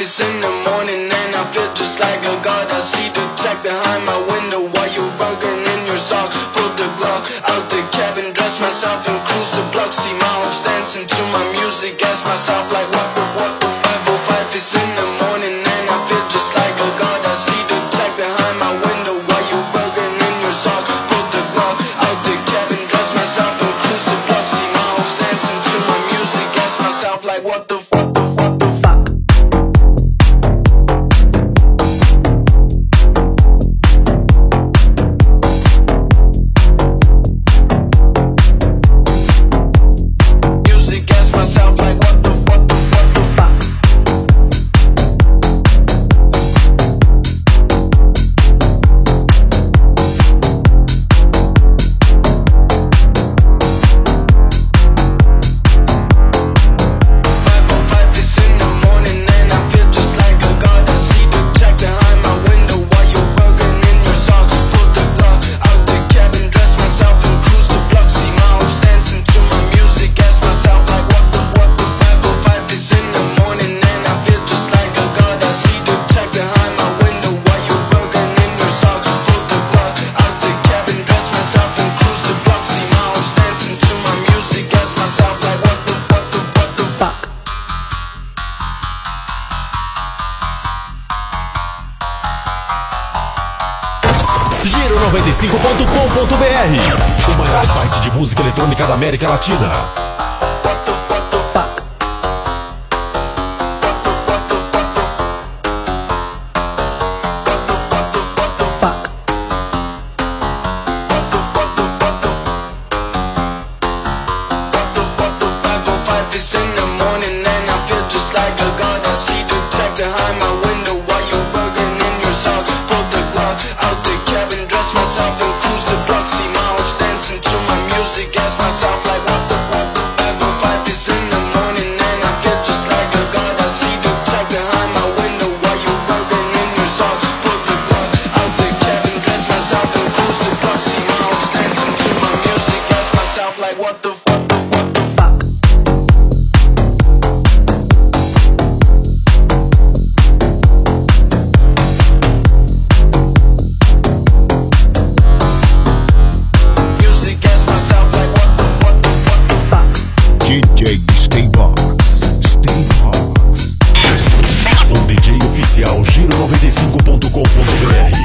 it's in the morning and I feel just like a god. I see the tech behind my window while you're rugging in your socks. Pull the Glock out the cabin, dress myself and cruise the block. See my homies dancing to my music, ask myself like what the 505. It's in the morning and I feel just like a god. I see the tech behind my window while you're rugging in your socks. Pull the Glock out the cabin, dress myself and cruise the block. See my homies dancing to my music, ask myself like what the fuck. Giro95.com.br, o maior site de música eletrônica da América Latina. DJ Staybox, o DJ oficial Giro95.com.br.